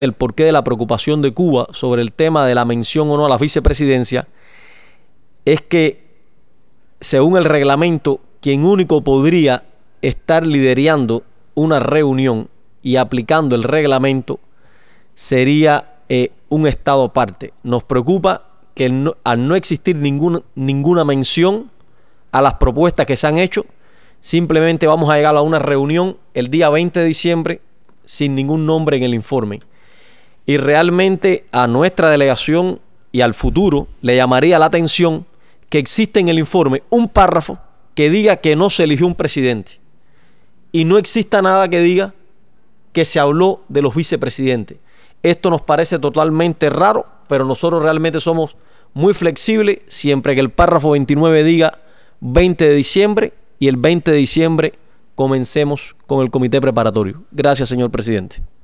el porqué de la preocupación de Cuba sobre el tema de la mención o no a la vicepresidencia es que, según el reglamento, quien único podría estar liderando una reunión y aplicando el reglamento sería un Estado parte. Nos preocupa que al no existir ninguna mención a las propuestas que se han hecho, simplemente vamos a llegar a una reunión el día 20 de diciembre sin ningún nombre en el informe. Y realmente a nuestra delegación y al futuro le llamaría la atención que existe en el informe un párrafo que diga que no se eligió un presidente y no exista nada que diga que se habló de los vicepresidentes. Esto nos parece totalmente raro, pero nosotros realmente somos muy flexibles siempre que el párrafo 29 diga 20 de diciembre y el 20 de diciembre comencemos con el comité preparatorio. Gracias, señor presidente.